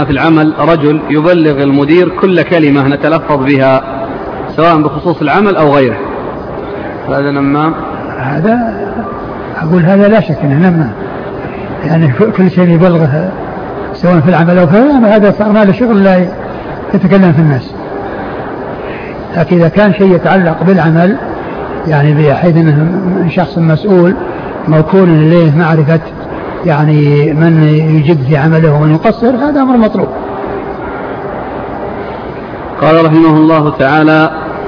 في العمل رجل يبلغ المدير كل كلمة نتلفظ بها سواء بخصوص العمل أو غيره، هذا نمام؟ هذا أقول هذا لا شك أنه نمام، يعني كل شيء يبلغه سواء في العمل أو في العمل، هذا صار ما له شغل لا يتكلم في الناس. لكن إذا كان شيء يتعلق بالعمل يعني بحيث أنه شخص مسؤول موكول إليه معرفة يعني من يجد في عمله ومن يقصر، هذا أمر مطلوب. قال رحمه الله تعالى: